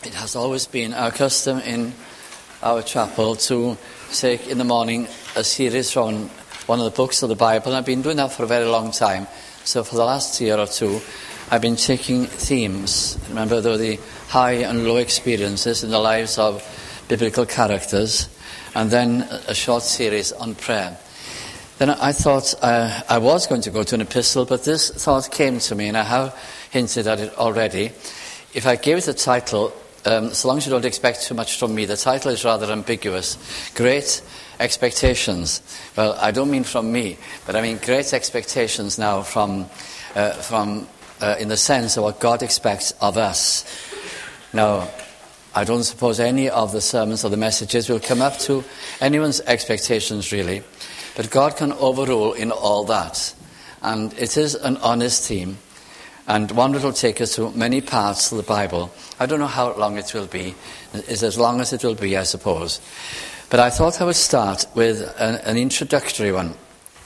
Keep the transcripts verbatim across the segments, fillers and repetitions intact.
It has always been our custom in our chapel to take in the morning a series from one of the books of the Bible. And I've been doing that for a very long time. So for the last year or two, I've been taking themes. Remember, there were the high and low experiences in the lives of biblical characters, and then a short series on prayer. Then I thought uh, I was going to go to an epistle, but this thought came to me, and I have hinted at it already. If I gave it a title, um, so long as you don't expect too much from me, the title is rather ambiguous. Great Expectations. Well, I don't mean from me, but I mean great expectations now from, uh, from uh, in the sense of what God expects of us. Now, I don't suppose any of the sermons or the messages will come up to anyone's expectations, really. But God can overrule in all that. And it is an honest theme, and one that will take us through many parts of the Bible. I don't know how long it will be. It's as long as it will be, I suppose. But I thought I would start with an, an introductory one.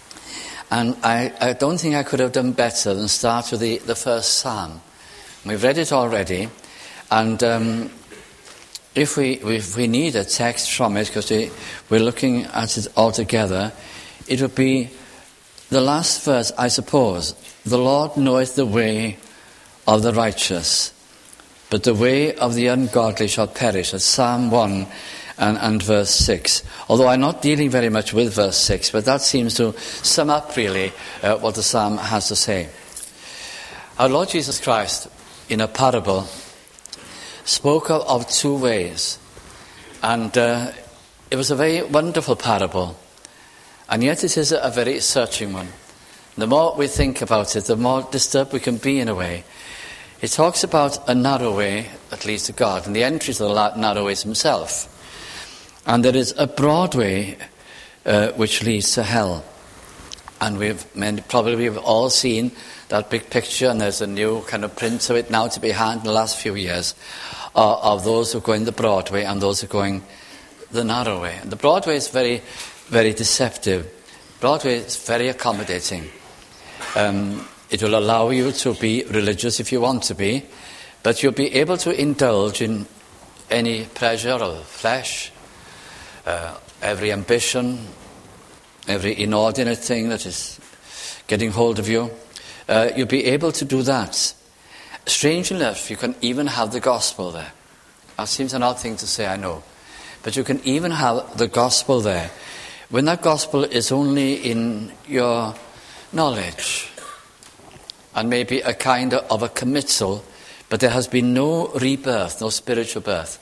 And I, I don't think I could have done better than start with the, the first psalm. We've read it already, and um, if we if we need a text from it, because we, we're looking at it all together, it would be the last verse, I suppose. The Lord knoweth the way of the righteous, but the way of the ungodly shall perish. That's Psalm one and, and verse six. Although I'm not dealing very much with verse six, but that seems to sum up really uh, what the psalm has to say. Our Lord Jesus Christ, in a parable, spoke of, of two ways. And uh, it was a very wonderful parable. And yet it is a, a very searching one. The more we think about it, the more disturbed we can be in a way. It talks about a narrow way that leads to God, and the entry to the narrow way is himself. And there is a broad way uh, which leads to hell. And we've probably we've all seen that big picture, and there's a new kind of print of it now to be had in the last few years, uh, of those who are going the broad way and those who are going the narrow way. And the broad way is very, very deceptive. Broadway is very accommodating. Um, it will allow you to be religious if you want to be, but you'll be able to indulge in any pleasure of the flesh, uh, every ambition, every inordinate thing that is getting hold of you. Uh, you'll be able to do that. Strange enough, you can even have the gospel there. That seems an odd thing to say, I know. But you can even have the gospel there, when that gospel is only in your knowledge, and maybe a kind of a committal, but there has been no rebirth, no spiritual birth.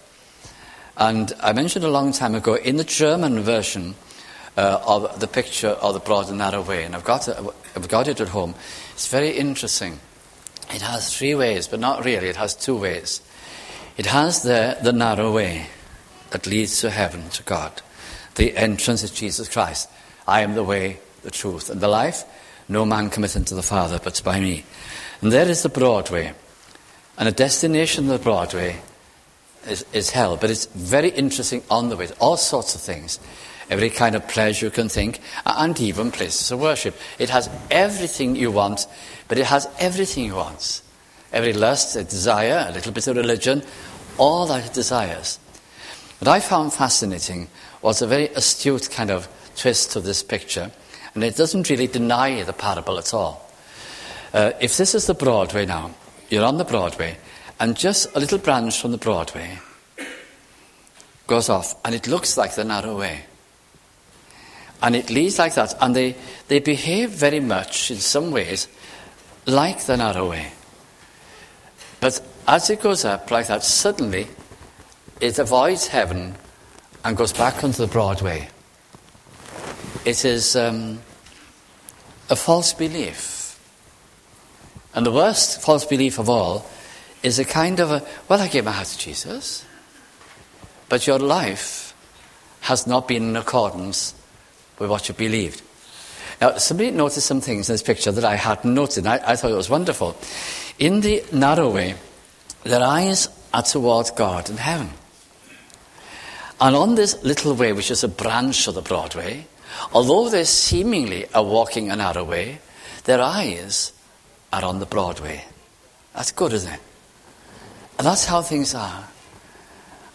And I mentioned a long time ago, in the German version uh, of the picture of the broad and narrow way, and I've got, it, I've got it at home, it's very interesting. It has three ways, but not really, it has two ways. It has there the narrow way that leads to heaven, to God. The entrance is Jesus Christ. I am the way, the truth, and the life. No man cometh unto the Father but by me. And there is the broad way. And a destination of the broad way is, is hell. But it's very interesting on the way. All sorts of things. Every kind of pleasure you can think. And even places of worship. It has everything you want. But it has everything you want. Every lust, a desire, a little bit of religion. All that it desires. What I found fascinating was a very astute kind of twist to this picture, and it doesn't really deny the parable at all. Uh, if this is the Broadway now, you're on the Broadway, and just a little branch from the Broadway goes off, and it looks like the narrow way. And it leads like that, and they, they behave very much, in some ways, like the narrow way. But as it goes up like that, suddenly it avoids heaven and goes back onto the broad way. It is um, a false belief. And the worst false belief of all is a kind of a, well, I gave my heart to Jesus, but your life has not been in accordance with what you believed. Now, somebody noticed some things in this picture that I hadn't noticed, and I, I thought it was wonderful. In the narrow way, their eyes are towards God and heaven. And on this little way, which is a branch of the broad way, although they seemingly are walking a narrow way, their eyes are on the broad way. That's good, isn't it? And that's how things are.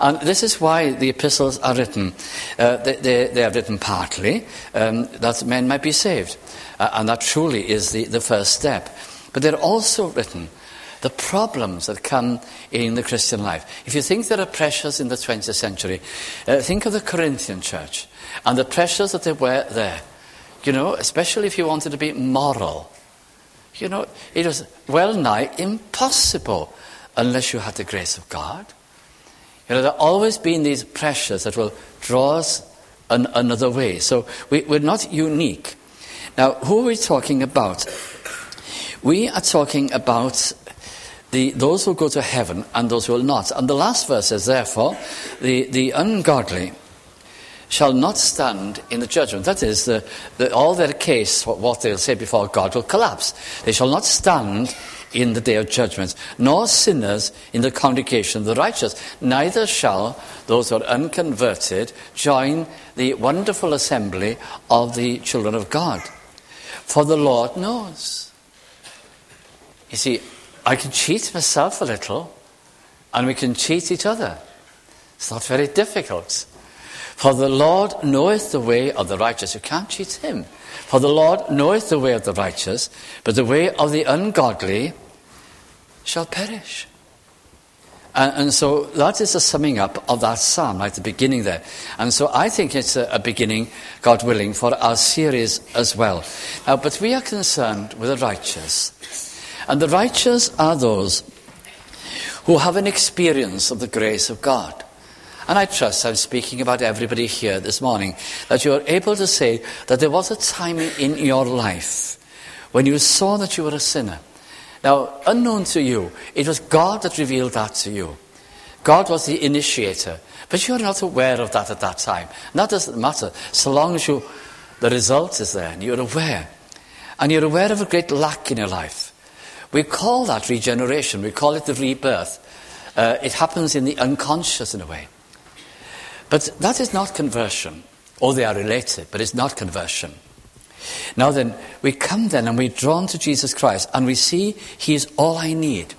And this is why the epistles are written. Uh, they, they, they are written partly um, that men might be saved. Uh, and that truly is the, the first step. But they're also written the problems that come in the Christian life. If you think there are pressures in the twentieth century, uh, think of the Corinthian church and the pressures that there were there. You know, especially if you wanted to be moral. You know, it was well nigh impossible unless you had the grace of God. You know, there have always been these pressures that will draw us an, another way. So we, we're not unique. Now, who are we talking about? We are talking about the those who go to heaven and those who will not. And the last verse says, therefore, the, the ungodly shall not stand in the judgment. That is, the, the, all their case, what, what they'll say before God, will collapse. They shall not stand in the day of judgment, nor sinners in the congregation of the righteous. Neither shall those who are unconverted join the wonderful assembly of the children of God. For the Lord knows. You see, I can cheat myself a little, and we can cheat each other. It's not very difficult. For the Lord knoweth the way of the righteous. You can't cheat him. For the Lord knoweth the way of the righteous, but the way of the ungodly shall perish. And, and so that is a summing up of that psalm, like the beginning there. And so I think it's a, a beginning, God willing, for our series as well. Now, but we are concerned with the righteous. And the righteous are those who have an experience of the grace of God. And I trust I'm speaking about everybody here this morning, that you are able to say that there was a time in your life when you saw that you were a sinner. Now, unknown to you, it was God that revealed that to you. God was the initiator, but you're not aware of that at that time. And that doesn't matter, so long as you, the result is there and you're aware. And you're aware of a great lack in your life. We call that regeneration. We call it the rebirth. Uh, it happens in the unconscious in a way. But that is not conversion. Or they are related, but it's not conversion. Now then, we come then and we're drawn to Jesus Christ and we see he is all I need.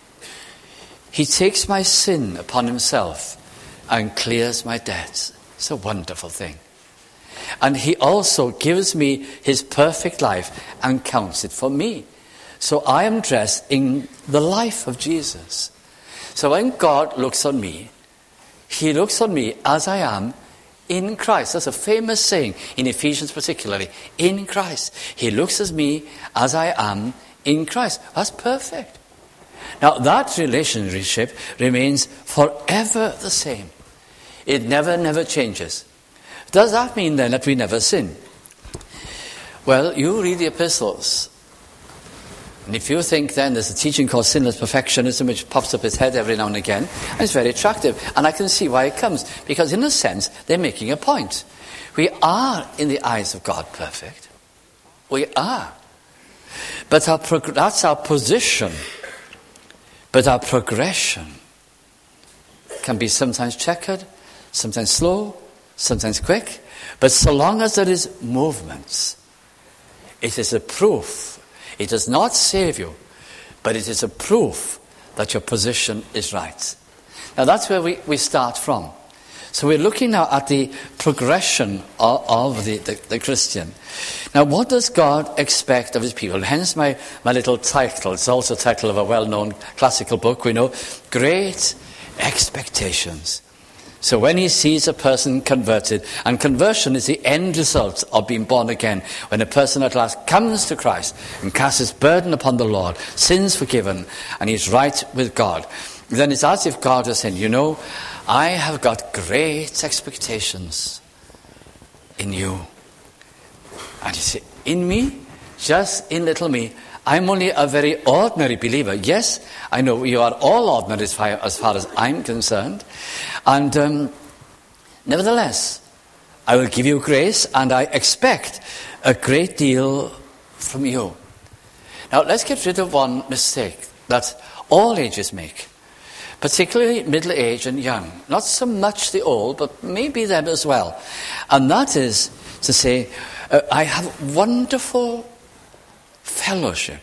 He takes my sin upon himself and clears my debts. It's a wonderful thing. And he also gives me his perfect life and counts it for me. So I am dressed in the life of Jesus. So when God looks on me, he looks on me as I am in Christ. That's a famous saying in Ephesians particularly. In Christ. He looks at me as I am in Christ. That's perfect. Now that relationship remains forever the same. It never, never changes. Does that mean then that we never sin? Well, you read the epistles. And if you think then there's a teaching called sinless perfectionism which pops up its head every now and again, and it's very attractive. And I can see why it comes. Because in a sense, they're making a point. We are, in the eyes of God, perfect. We are. But our prog- that's our position. But our progression can be sometimes checkered, sometimes slow, sometimes quick. But so long as there is movement, it is a proof. It does not save you, but it is a proof that your position is right. Now that's where we, we start from. So we're looking now at the progression of, of the, the, the Christian. Now what does God expect of his people? Hence my, my little title. It's also the title of a well-known classical book, we know. Great Expectations. So when he sees a person converted, and conversion is the end result of being born again, when a person at last comes to Christ and casts his burden upon the Lord, sins forgiven, and he's right with God, then it's as if God is saying, you know, I have got great expectations in you. And you say, in me? Just in little me? I'm only a very ordinary believer. Yes, I know you are all ordinary as far as, far as I'm concerned. And um, nevertheless, I will give you grace and I expect a great deal from you. Now, let's get rid of one mistake that all ages make, particularly middle-aged and young. Not so much the old, but maybe them as well. And that is to say, uh, I have wonderful fellowship.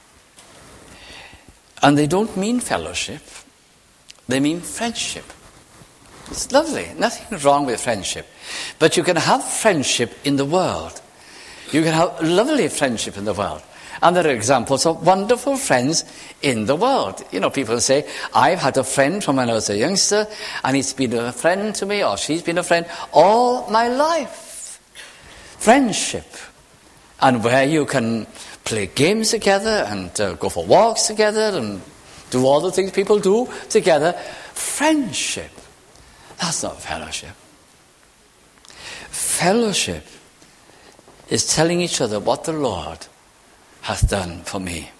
And they don't mean fellowship, they mean friendship. It's lovely. Nothing wrong with friendship. But you can have friendship in the world. You can have lovely friendship in the world. And there are examples of wonderful friends in the world. You know, people say, I've had a friend from when I was a youngster, and he's been a friend to me, or she's been a friend all my life. Friendship. And where you can play games together, and uh, go for walks together, and do all the things people do together. Friendship. That's not fellowship. Fellowship is telling each other what the Lord hath done for me.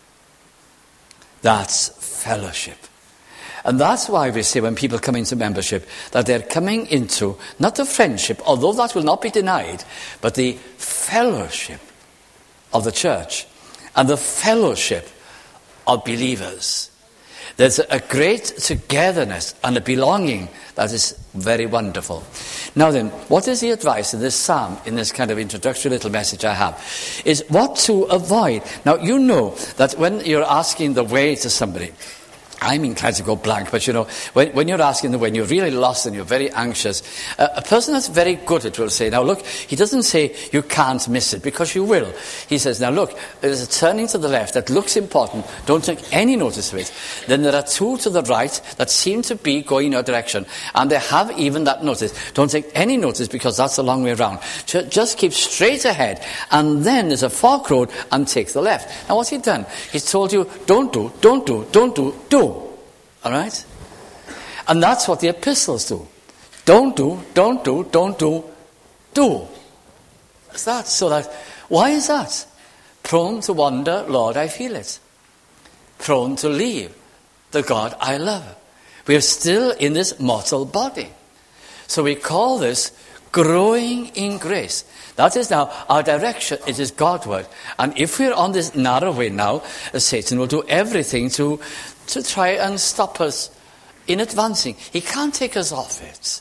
That's fellowship. And that's why we say when people come into membership that they're coming into not the friendship, although that will not be denied, but the fellowship of the church and the fellowship of believers. There's a great togetherness and a belonging that is very wonderful. Now then, what is the advice in this psalm, in this kind of introductory little message I have, is what to avoid. Now, you know that when you're asking the way to somebody, I'm inclined to go blank, but you know, when, when you're asking the way and you're really lost and you're very anxious, uh, a person that's very good at it will say, now look, he doesn't say you can't miss it, because you will. He says, now look, there's a turning to the left that looks important, don't take any notice of it. Then there are two to the right that seem to be going in your direction, and they have even that notice. Don't take any notice, because that's the long way around. Just keep straight ahead, and then there's a fork road, and take the left. Now what's he done? He's told you, don't do, don't do, don't do, do. All right? And that's what the epistles do. Don't do, don't do, don't do, do. That's that. So that, why is that? Prone to wander, Lord, I feel it. Prone to leave the God I love. We are still in this mortal body. So we call this growing in grace. That is now our direction. It is Godward. And if we're on this narrow way now, Satan will do everything to to try and stop us in advancing. He can't take us off it.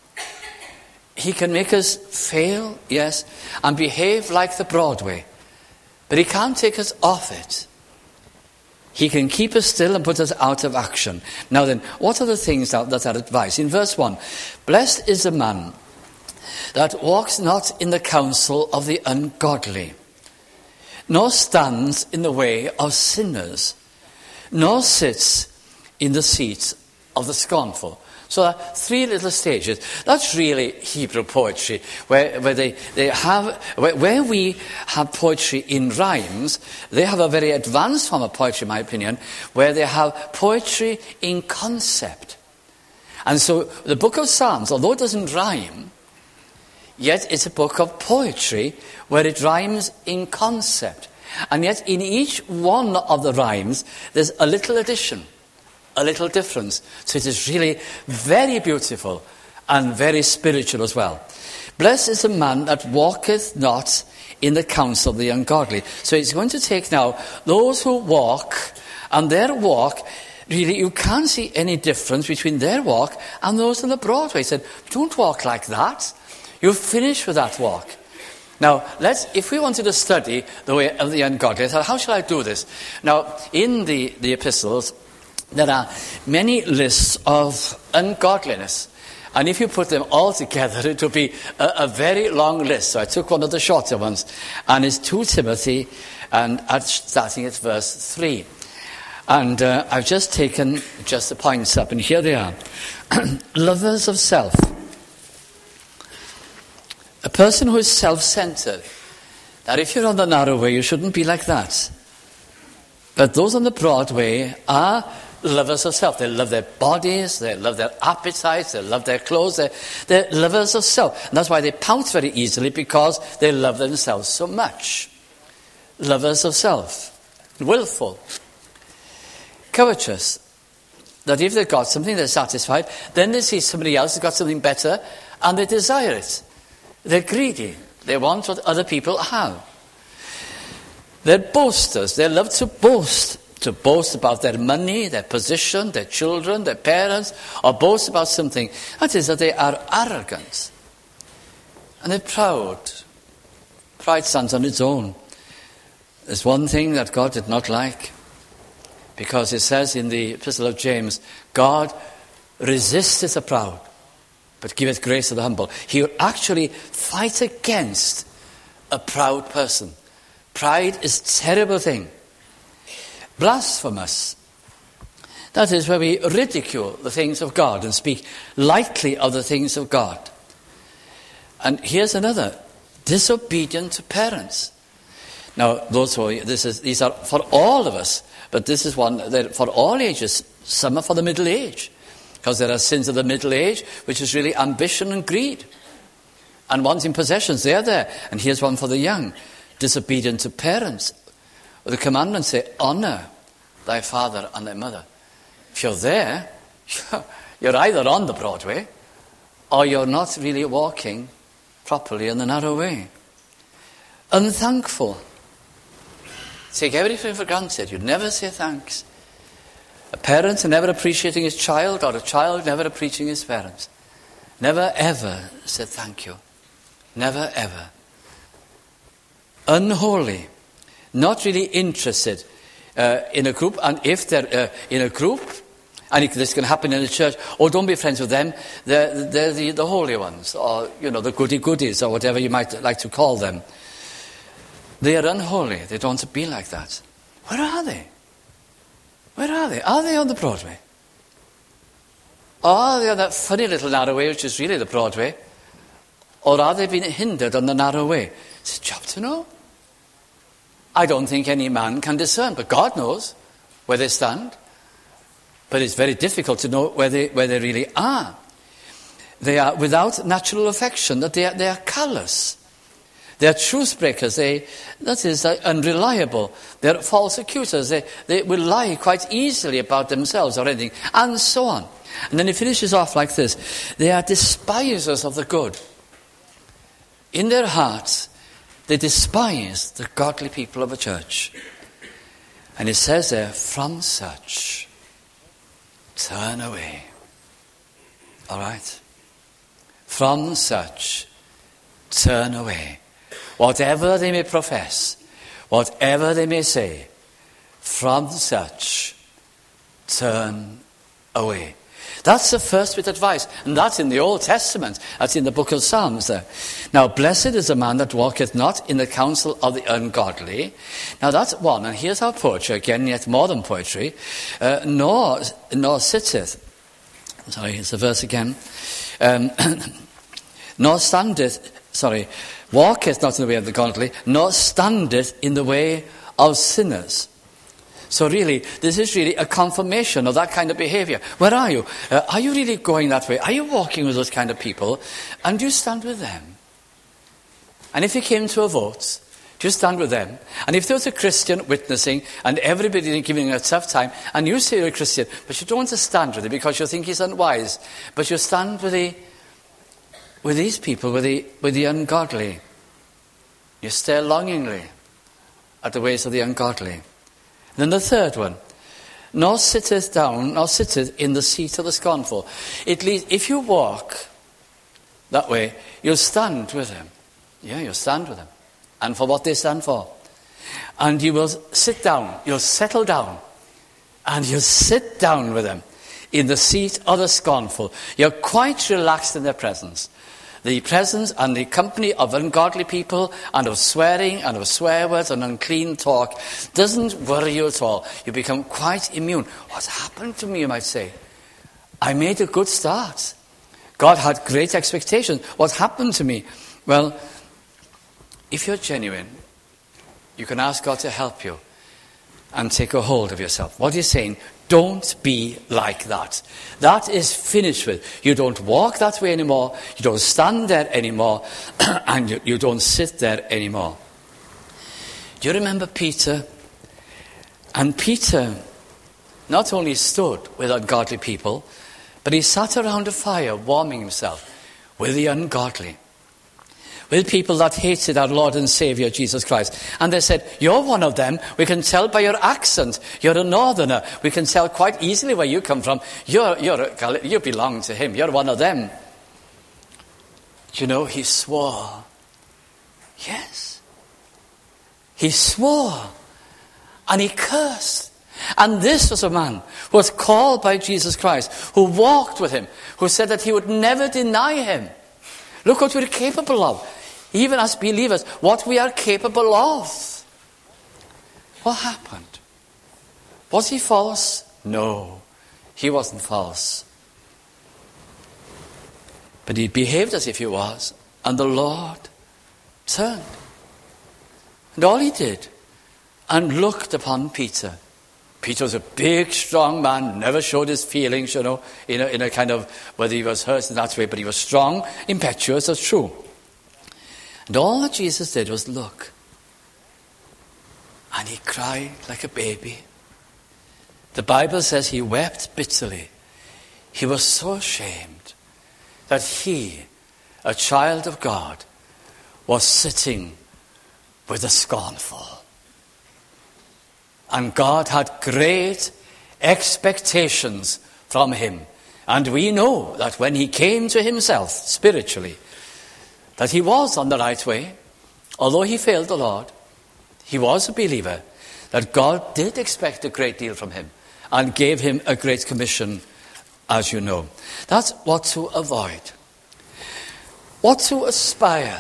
He can make us fail, yes, and behave like the Broadway. But he can't take us off it. He can keep us still and put us out of action. Now then, what are the things that, that are advised? In verse one, blessed is the man that walks not in the counsel of the ungodly, nor stands in the way of sinners, nor sits in the seat of the scornful. So there are three little stages. That's really Hebrew poetry, where, where they, they have, where, where we have poetry in rhymes, they have a very advanced form of poetry, in my opinion, where they have poetry in concept. And so the book of Psalms, although it doesn't rhyme, yet it's a book of poetry where it rhymes in concept. And yet in each one of the rhymes, there's a little addition, a little difference. So it is really very beautiful and very spiritual as well. Blessed is the man that walketh not in the counsel of the ungodly. So it's going to take now those who walk, and their walk, really you can't see any difference between their walk and those on the Broadway. He said, don't walk like that. You're finished with that walk. Now, let's, if we wanted to study the way of the ungodly, I thought, how shall I do this? Now, in the, the epistles, there are many lists of ungodliness. And if you put them all together, it will be a, a very long list. So I took one of the shorter ones, and it's Second Timothy, and at, starting at verse three. And uh, I've just taken just the points up, and here they are. Lovers of self. A person who is self-centered. Now, if you're on the narrow way, you shouldn't be like that. But those on the broad way are lovers of self. They love their bodies, they love their appetites, they love their clothes, they're, they're lovers of self. And that's why they pout very easily, because they love themselves so much. Lovers of self. Willful. Covetous. That if they've got something, they're satisfied. Then they see somebody else has got something better, and they desire it. They're greedy. They want what other people have. They're boasters. They love to boast. To boast about their money, their position, their children, their parents, or boast about something. That is, that they are arrogant. And they're proud. Pride stands on its own. There's one thing that God did not like. Because it says in the Epistle of James, God resisteth the proud, but giveth grace to the humble. He will actually fight against a proud person. Pride is a terrible thing. Blasphemous. That is where we ridicule the things of God and speak lightly of the things of God. And here's another. Disobedient to parents. Now, those who, this is, these are for all of us, but this is one that for all ages. Some are for the middle age, because there are sins of the middle age, which is really ambition and greed. And wanting possessions, they are there. And here's one for the young. Disobedient to parents. Well, the commandments say, honor thy father and thy mother. If you're there, you're either on the broad way, or you're not really walking properly in the narrow way. Unthankful. Take everything for granted. You never say thanks. A parent never appreciating his child, or a child never appreciating his parents. Never ever said thank you. Never ever. Unholy. Not really interested uh, in a group, and if they're uh, in a group, and this can happen in a church, oh, don't be friends with them, they're, they're the, the holy ones, or, you know, the goody-goodies, or whatever you might like to call them. They are unholy. They don't want to be like that. Where are they? Where are they? Are they on the Broadway? Or are they on that funny little narrow way, which is really the Broadway? Or are they being hindered on the narrow way? It's a job to know. I don't think any man can discern, but God knows where they stand. But it's very difficult to know where they, where they really are. They are without natural affection, that they are, they are callous. They are truth breakers. They, that is, uh, unreliable. They are false accusers. They, they will lie quite easily about themselves or anything, and so on. And then he finishes off like this. They are despisers of the good. In their hearts, they despise the godly people of a church. And it says there, from such, turn away. All right? From such, turn away. Whatever they may profess, whatever they may say, from such, turn away. That's the first bit of advice. And that's in the Old Testament. That's in the book of Psalms there. Now, blessed is the man that walketh not in the counsel of the ungodly. Now, that's one. And here's our poetry, again, yet more than poetry. Uh, nor, nor sitteth. Sorry, it's a verse again. Um, nor standeth, sorry, walketh not in the way of the godly, nor standeth in the way of sinners. So really, this is really a confirmation of that kind of behavior. Where are you? Uh, are you really going that way? Are you walking with those kind of people? And do you stand with them? And if you came to a vote, do you stand with them? And if there was a Christian witnessing and everybody giving a tough time, and you say you're a Christian, but you don't want to stand with him because you think he's unwise, but you stand with the with these people, with the with the ungodly. You stare longingly at the ways of the ungodly. Then the third one, nor sitteth down, nor sitteth in the seat of the scornful. It leads, if you walk that way, you'll stand with them. Yeah, you'll stand with them. And for what they stand for. And you will sit down, you'll settle down, and you'll sit down with them in the seat of the scornful. You're quite relaxed in their presence. The presence and the company of ungodly people and of swearing and of swear words and unclean talk doesn't worry you at all. You become quite immune. What's happened to me, you might say? I made a good start. God had great expectations. What happened to me? Well, if you're genuine, you can ask God to help you and take a hold of yourself. What he's saying, don't be like that. That is finished with. You don't walk that way anymore. You don't stand there anymore. And you, you don't sit there anymore. Do you remember Peter? And Peter not only stood with ungodly people, but he sat around a fire warming himself with the ungodly. With people that hated our Lord and Saviour, Jesus Christ. And they said, you're one of them. We can tell by your accent. You're a northerner. We can tell quite easily where you come from. You're, you're a, you belong to him. You're one of them. You know, he swore. Yes. He swore. And he cursed. And this was a man who was called by Jesus Christ, who walked with him, who said that he would never deny him. Look what we're capable of. Even as believers, what we are capable of. What happened? Was he false? No, he wasn't false. But he behaved as if he was, and the Lord turned. And all he did, and looked upon Peter. Peter was a big, strong man, never showed his feelings, you know, in a, in a kind of, whether he was hurt in that way, but he was strong, impetuous, that's true. And all that Jesus did was look. And he cried like a baby. The Bible says he wept bitterly. He was so ashamed that he, a child of God, was sitting with the scornful. And God had great expectations from him. And we know that when he came to himself spiritually, that he was on the right way. Although he failed the Lord, he was a believer, that God did expect a great deal from him and gave him a great commission, as you know. That's what to avoid. What to aspire.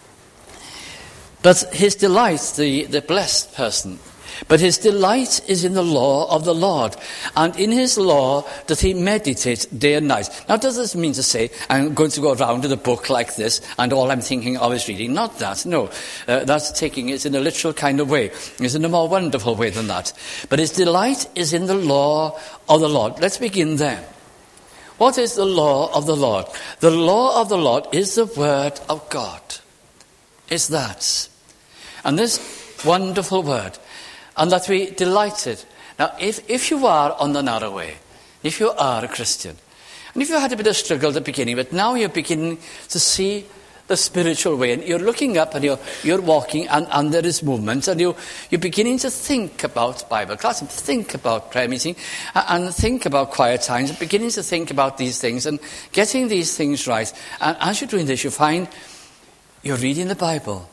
But his delight, the, the blessed person, but his delight is in the law of the Lord, and in his law doth he meditate day and night. Now, does this mean to say I'm going to go around with a book like this and all I'm thinking of is reading? Not that, no. Uh, that's taking it in a literal kind of way. It's in a more wonderful way than that. But his delight is in the law of the Lord. Let's begin there. What is the law of the Lord? The law of the Lord is the word of God. It's that. And this wonderful word, and that we delighted. Now, if, if you are on the narrow way, if you are a Christian, and if you had a bit of struggle at the beginning, but now you're beginning to see the spiritual way, and you're looking up and you're, you're walking, and, and there is movement, and you, you're beginning to think about Bible class, and think about prayer meeting, and, and think about quiet times, and beginning to think about these things, and getting these things right. And as you're doing this, you find you're reading the Bible.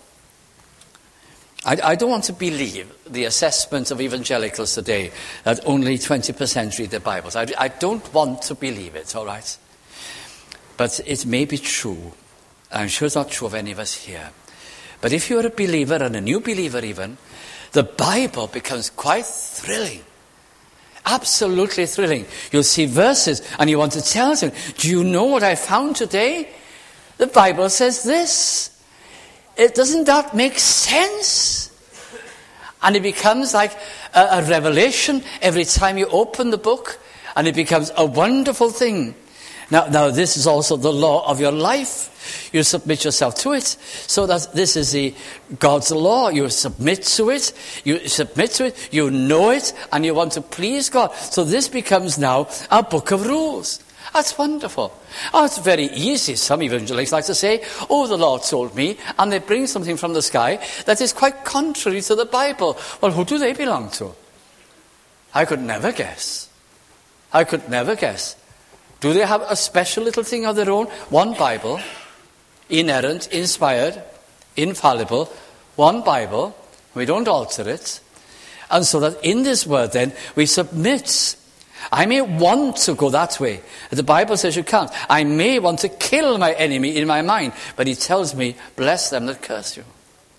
I, I don't want to believe the assessment of evangelicals today that only twenty percent read their Bibles. I, I don't want to believe it, all right? But it may be true. I'm sure it's not true of any of us here. But if you're a believer, and a new believer even, the Bible becomes quite thrilling. Absolutely thrilling. You'll see verses and you want to tell them, do you know what I found today? The Bible says this. It, doesn't that make sense? And it becomes like a, a revelation every time you open the book, and it becomes a wonderful thing. Now, now this is also the law of your life. You submit yourself to it, so that this is the God's law. You submit to it, you submit to it, you know it, and you want to please God. So this becomes now a book of rules. That's wonderful. Oh, it's very easy. Some evangelists like to say, oh, the Lord told me, and they bring something from the sky that is quite contrary to the Bible. Well, who do they belong to? I could never guess. I could never guess. Do they have a special little thing of their own? One Bible, inerrant, inspired, infallible, one Bible, we don't alter it. And so that in this word then, we submit. I may want to go that way. The Bible says you can't. I may want to kill my enemy in my mind, but he tells me, bless them that curse you.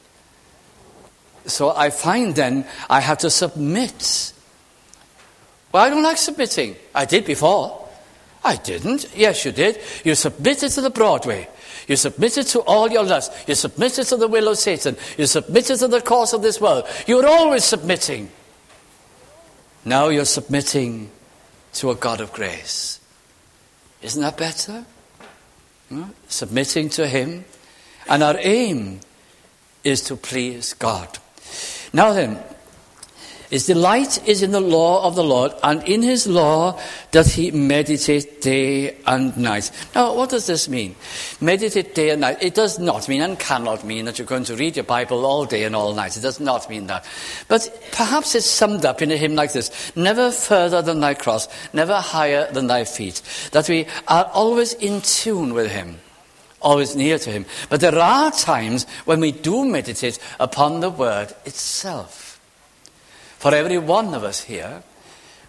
So I find then I have to submit. Well, I don't like submitting. I did before. I didn't. Yes, you did. You submitted to the Broadway. You submitted to all your lusts. You submitted to the will of Satan. You submitted to the course of this world. You were always submitting. Now you're submitting to a God of grace. Isn't that better? Hmm? Submitting to him. And our aim is to please God. Now then, his delight is in the law of the Lord, and in his law doth he meditate day and night. Now, what does this mean? Meditate day and night. It does not mean and cannot mean that you're going to read your Bible all day and all night. It does not mean that. But perhaps it's summed up in a hymn like this. Never further than thy cross, never higher than thy feet. That we are always in tune with him, always near to him. But there are times when we do meditate upon the word itself. For every one of us here,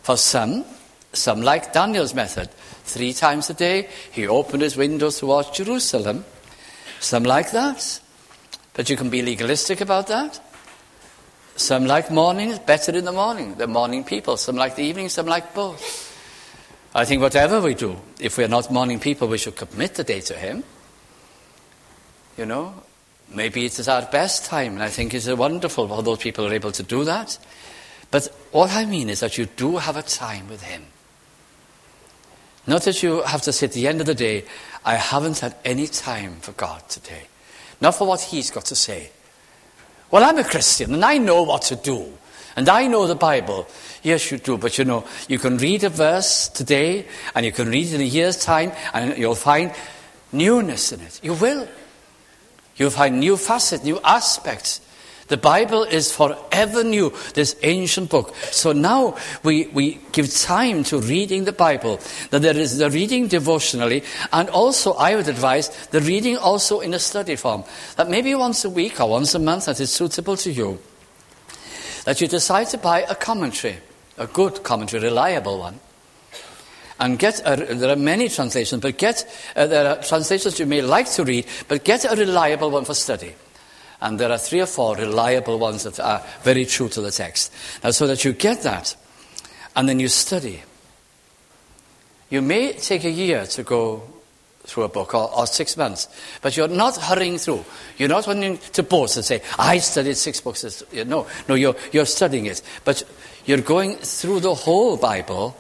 For some, some like Daniel's method. Three times a day, he opened his windows towards Jerusalem. Some like that. But you can be legalistic about that. Some like mornings, better in the morning. They're morning people. Some like the evening, some like both. I think whatever we do, if we're not morning people, we should commit the day to him. You know, maybe it is our best time, and I think it's wonderful for those people who are able to do that. But what I mean is that you do have a time with him. Not that you have to say at the end of the day, I haven't had any time for God today. Not for what he's got to say. Well, I'm a Christian, and I know what to do. And I know the Bible. Yes, you do. But you know, you can read a verse today, and you can read it in a year's time, and you'll find newness in it. You will. You'll find new facets, new aspects. The Bible is forever new, this ancient book. So now we, we give time to reading the Bible. That there is the reading devotionally, and also I would advise the reading also in a study form. That maybe once a week or once a month that is suitable to you. That you decide to buy a commentary, a good commentary, reliable one. And get, a, there are many translations, but get, uh, there are translations you may like to read, but get a reliable one for study. And there are three or four reliable ones that are very true to the text. Now, so that you get that, and then you study. You may take a year to go through a book, or, or six months, but you're not hurrying through. You're not wanting to boast and say, I studied six books. No, no, you're, you're studying it. But you're going through the whole Bible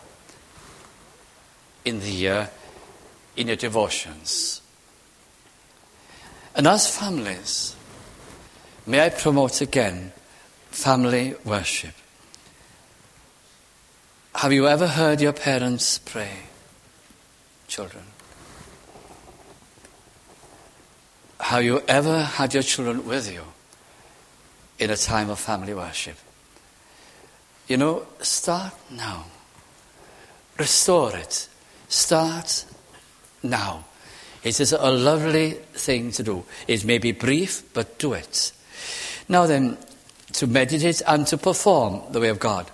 in the year, in your devotions. And as families, may I promote again family worship. Have you ever heard your parents pray, children? Have you ever had your children with you in a time of family worship? You know, start now. Restore it. Start now. It is a lovely thing to do. It may be brief, but do it. Now then, to meditate and to perform the way of God.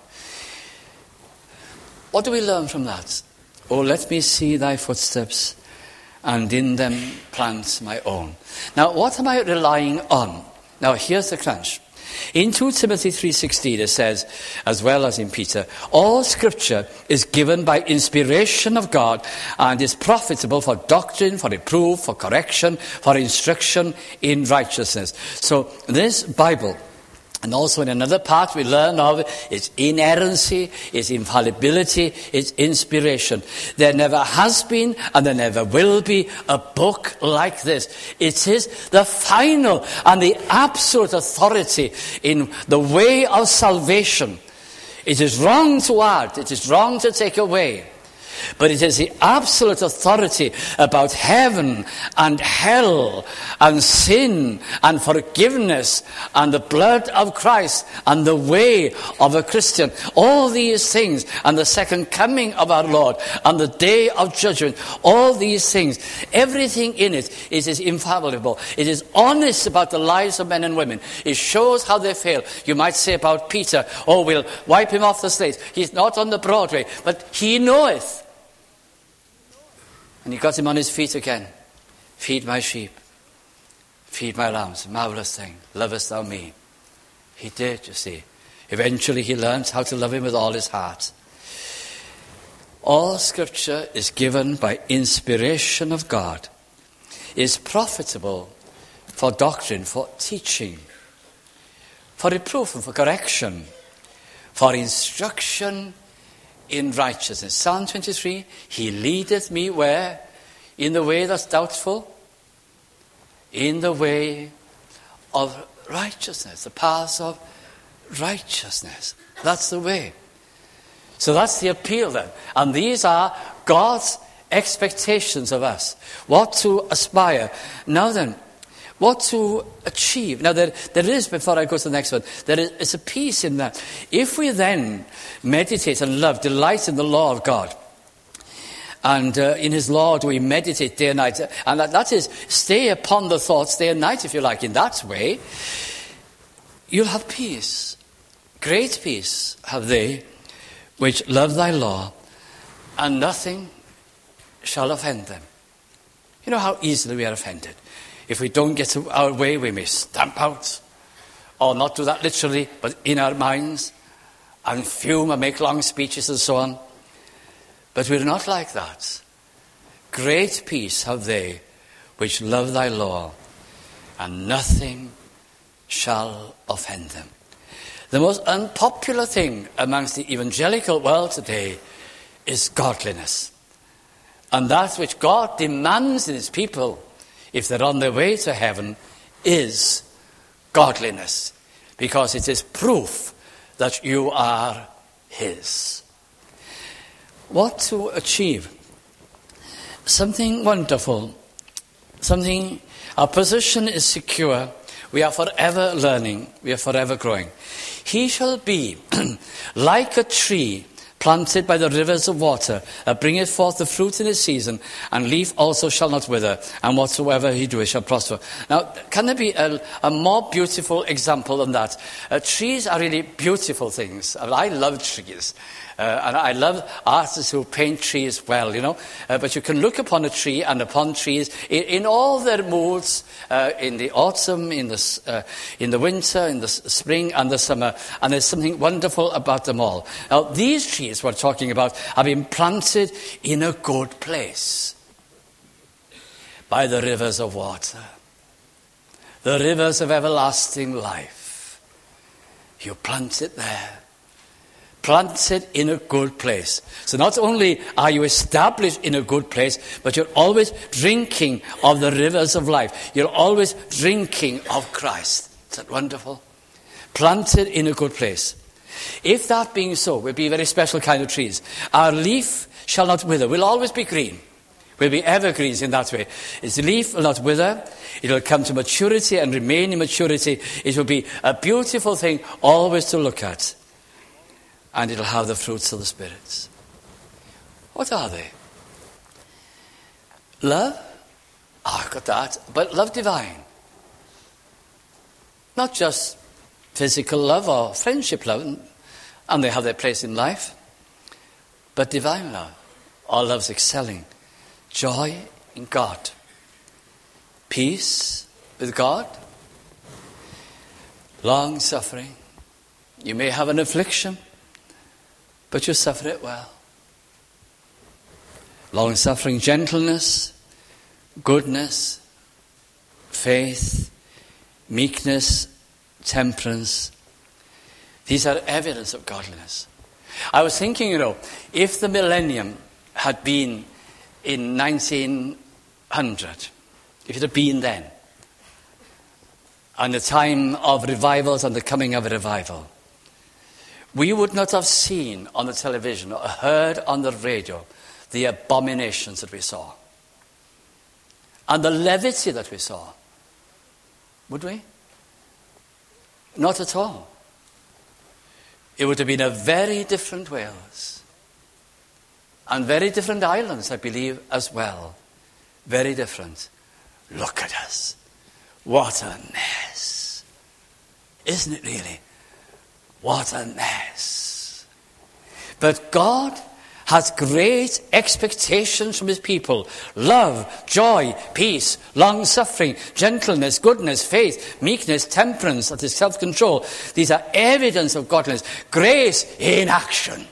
What do we learn from that? Oh, let me see thy footsteps, and in them plant my own. Now, what am I relying on? Now, here's the crunch. In Second Timothy three sixteen it says, as well as in Peter, all scripture is given by inspiration of God and is profitable for doctrine, for reproof, for correction, for instruction in righteousness. So this Bible, and also in another part we learn of its inerrancy, its infallibility, its inspiration. There never has been and there never will be a book like this. It is the final and the absolute authority in the way of salvation. It is wrong to add, it is wrong to take away. But it is the absolute authority about heaven and hell and sin and forgiveness and the blood of Christ and the way of a Christian. All these things and the second coming of our Lord and the day of judgment. All these things, everything in it, it is infallible. It is honest about the lives of men and women. It shows how they fail. You might say about Peter, oh, we'll wipe him off the slate. He's not on the Broadway, but he knoweth. And he got him on his feet again. Feed my sheep. Feed my lambs. Marvelous thing. Lovest thou me? He did, you see. Eventually he learned how to love him with all his heart. All scripture is given by inspiration of God. Is profitable for doctrine, for teaching, for reproof and for correction, for instruction in righteousness. Psalm twenty-three, he leadeth me where? In the way that's doubtful? In the way of righteousness, the paths of righteousness. That's the way. So that's the appeal then. And these are God's expectations of us. What to aspire. Now then, what to achieve. Now there, there is, before I go to the next one, there is, is a piece in that. If we then meditate and love, delight in the law of God, and uh, in his law do we meditate day and night, and that, that is, stay upon the thoughts day and night, if you like, in that way, you'll have peace. Great peace have they which love thy law, and nothing shall offend them. You know how easily we are offended. If we don't get our way, we may stamp out, or not do that literally, but in our minds, and fume and make long speeches and so on. But we're not like that. Great peace have they which love thy law, and nothing shall offend them. The most unpopular thing amongst the evangelical world today is godliness. And that which God demands in his people, if they're on their way to heaven, is godliness. Because it is proof that you are his. What to achieve? Something wonderful. Something, our position is secure. We are forever learning. We are forever growing. He shall be like a tree planted by the rivers of water, that bringeth forth the fruit in his season, and leaf also shall not wither, and whatsoever he doeth shall prosper. Now, can there be a, a more beautiful example than that? Uh, trees are really beautiful things. I, mean, I love trees. Uh, and I love artists who paint trees well, you know. Uh, but you can look upon a tree and upon trees in, in all their moods, uh, in the autumn, in the, uh, in the winter, in the spring and the summer. And there's something wonderful about them all. Now, these trees we're talking about have been planted in a good place by the rivers of water, the rivers of everlasting life. You plant it there. Planted in a good place. So not only are you established in a good place, but you're always drinking of the rivers of life. You're always drinking of Christ. Is that wonderful? Planted in a good place. If that being so, we'll be a very special kind of trees. Our leaf shall not wither. We'll always be green. We'll be evergreens in that way. Its leaf will not wither. It will come to maturity and remain in maturity. It will be a beautiful thing always to look at. And it'll have the fruits of the Spirit. What are they? Love? Oh, I've got that. But love divine. Not just physical love or friendship love, and they have their place in life, but divine love. All love's excelling. Joy in God. Peace with God. Long suffering. You may have an affliction, but you suffer it well. Long-suffering, gentleness, goodness, faith, meekness, temperance. These are evidence of godliness. I was thinking, you know, if the millennium had been in nineteen hundred, if it had been then, and the time of revivals and the coming of a revival, we would not have seen on the television or heard on the radio the abominations that we saw. And the levity that we saw. Would we? Not at all. It would have been a very different Wales. And very different islands, I believe, as well. Very different. Look at us. What a mess. Isn't it really? What a mess. But God has great expectations from his people. Love, joy, peace, long-suffering, gentleness, goodness, faith, meekness, temperance, that is self-control. These are evidence of godliness. Grace in action.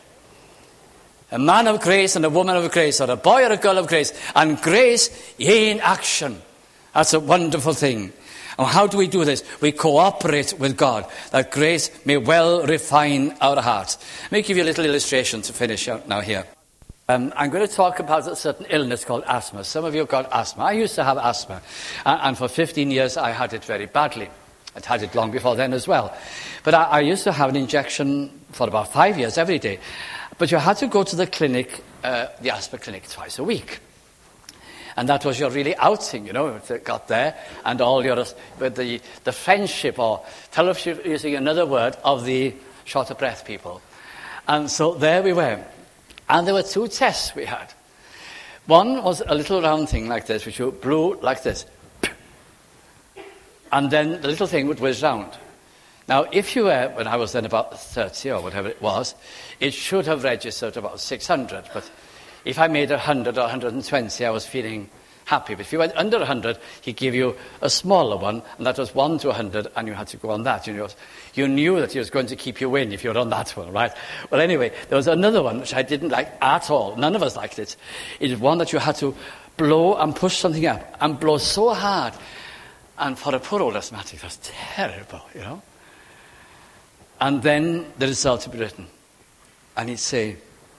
A man of grace and a woman of grace, or a boy or a girl of grace, and grace in action. That's a wonderful thing. And how do we do this? We cooperate with God, that grace may well refine our hearts. Let me give you a little illustration to finish out now here. Um, I'm going to talk about a certain illness called asthma. Some of you have got asthma. I used to have asthma, and, and for fifteen years I had it very badly. I'd had it long before then as well. But I, I used to have an injection for about five years every day. But you had to go to the clinic, uh, the asthma clinic, twice a week. And that was your really outing, you know, it got there, and all your, with the, the friendship, or fellowship, using another word, of the short of breath people. And so there we were. And there were two tests we had. One was a little round thing like this, which you blew like this. And then the little thing would whiz round. Now, if you were, when I was then about thirty or whatever it was, it should have registered about six hundred. But if I made one hundred or one hundred twenty, I was feeling happy. But if you went under one hundred, he'd give you a smaller one, and that was one to one hundred, and you had to go on that. You know, you knew that he was going to keep you in if you were on that one, right? Well, anyway, there was another one which I didn't like at all. None of us liked it. It was one that you had to blow and push something up, and blow so hard. And for a poor old asthmatic, that was terrible, you know. And then the result would be written. And he'd say,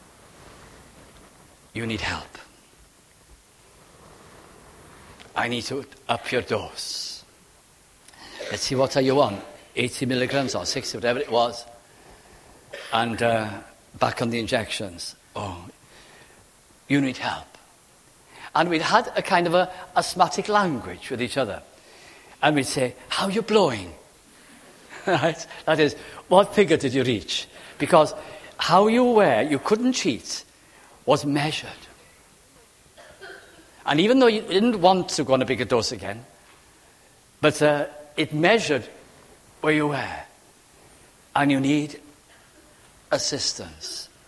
you need help. I need to up your dose. Let's see, what are you on? eighty milligrams or sixty, whatever it was. And uh, back on the injections. Oh, you need help. And we'd had a kind of a asthmatic language with each other. And we'd say, how are you blowing? Right? That is, what figure did you reach? Because how you were, you couldn't cheat, was measured. And even though you didn't want to go on a bigger dose again, but uh, it measured where you were. And you need assistance.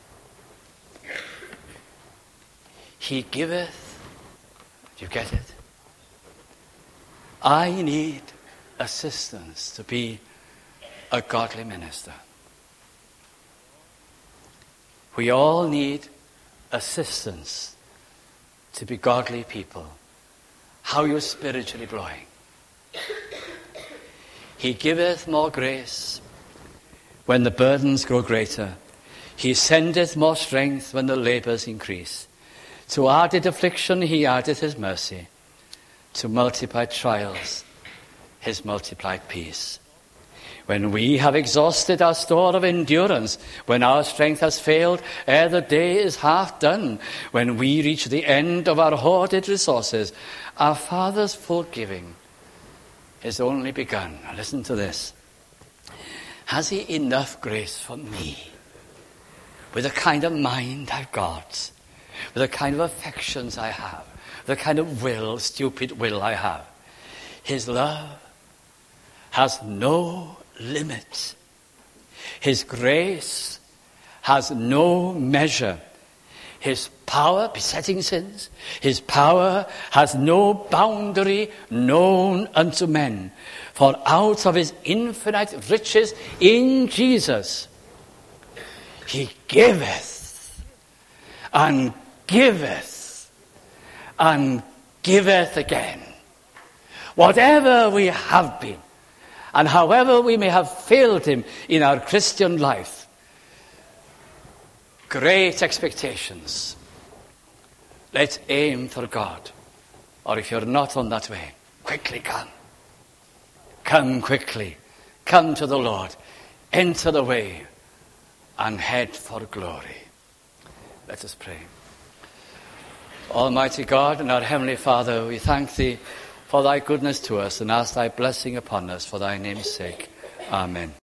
He giveth. Do you get it? I need assistance to be a godly minister. We all need assistance to be godly people. How you're spiritually blowing. He giveth more grace when the burdens grow greater. He sendeth more strength when the labours increase. To added affliction he addeth his mercy. To multiplied trials his multiplied peace. When we have exhausted our store of endurance, when our strength has failed ere the day is half done, when we reach the end of our hoarded resources, our Father's full giving is only begun. Now listen to this. Has he enough grace for me? With the kind of mind I've got, with the kind of affections I have, the kind of will, stupid will I have. His love has no limit. His grace has no measure. His power, besetting sins, his power has no boundary known unto men. For out of his infinite riches in Jesus, he giveth and giveth and giveth again. Whatever we have been, and however we may have failed him in our Christian life, great expectations. Let's aim for God. Or if you're not on that way, quickly come. Come quickly. Come to the Lord. Enter the way and head for glory. Let us pray. Almighty God and our Heavenly Father, we thank thee for thy goodness to us and ask thy blessing upon us for thy name's sake. Amen.